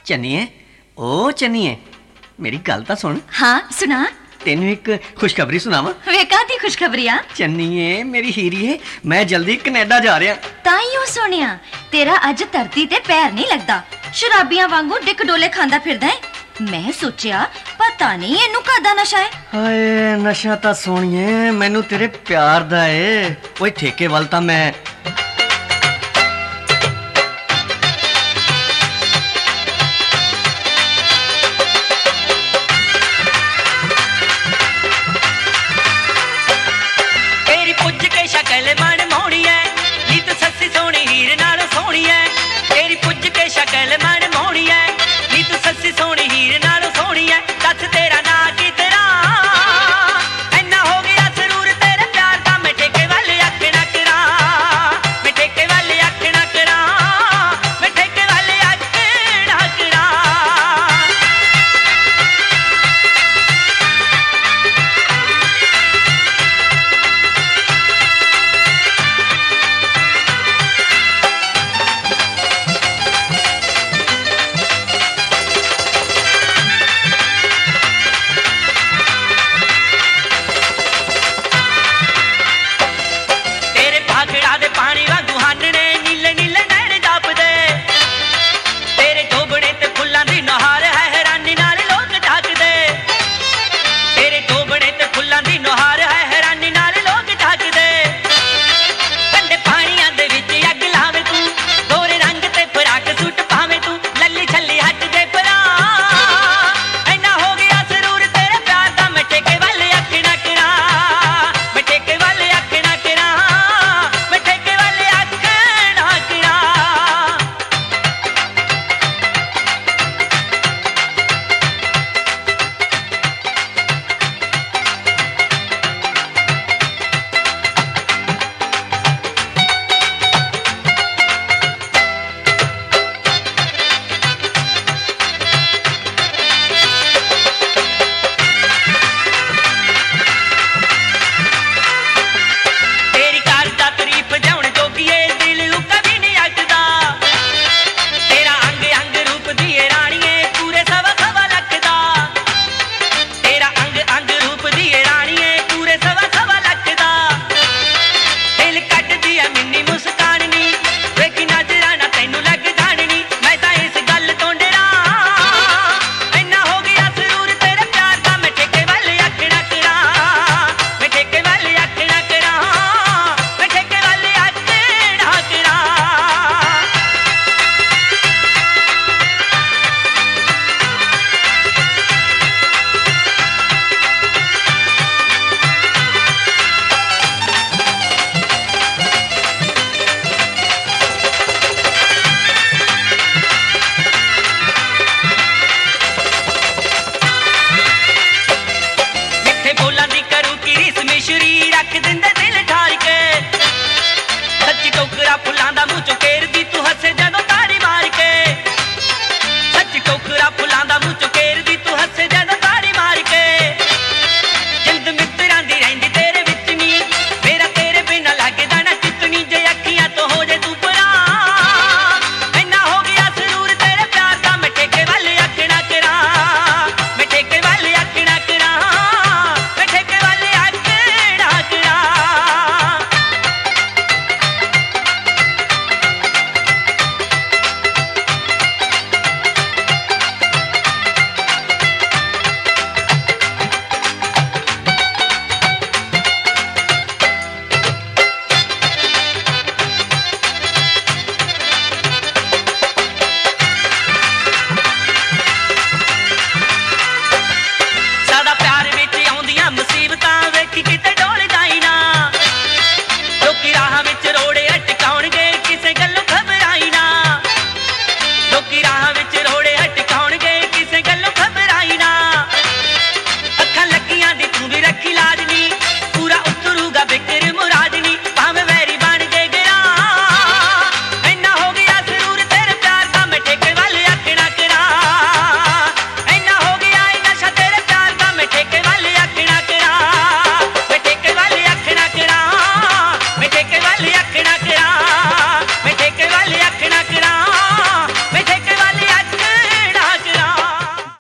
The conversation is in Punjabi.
ਚੰਨੀਏ, ਓ ਚੰਨੀਏ, ਮੇਰੀ ਗੱਲ ਤਾਂ ਸੁਣ। ਹਾਂ ਸੁਣਾ। ਤੈਨੂੰ ਇੱਕ ਖੁਸ਼ਖਬਰੀ ਸੁਣਾਵਾਂ? ਵੇ ਕਾਹਦੀ ਖੁਸ਼ਖਬਰੀ ਆ? ਚੰਨੀਏ ਮੇਰੀ ਹੀਰੀਏ, ਮੈਂ ਜਲਦੀ ਕੈਨੇਡਾ ਜਾ ਰਿਹਾ। ਤਾਈਓ ਸੋਹਣਿਆ, ਤੇਰਾ ਅੱਜ ਧਰਤੀ ਤੇ ਪੈਰ ਨਹੀਂ ਲੱਗਦਾ। ਸ਼ਰਾਬੀਆਂ ਵਾਂਗੂ ਡਿੱਕ ਡੋਲੇ ਖਾਂਦਾ ਫਿਰਦਾ ਹੈ। ਮੈਂ ਸੋਚਿਆ ਪਤਾ ਨਹੀਂ ਇਹਨੂੰ ਕਾਹਦਾ ਨਸ਼ਾ ਹੈ। ਹਾਏ ਨਸ਼ਾ ਤਾਂ ਸੋਹਣੀਏ ਮੈਨੂੰ ਤੇਰੇ ਪਿਆਰ ਦਾ ਏ। ਓਏ ਠੇਕੇ ਵੱਲ ਤਾਂ ਮੈਂ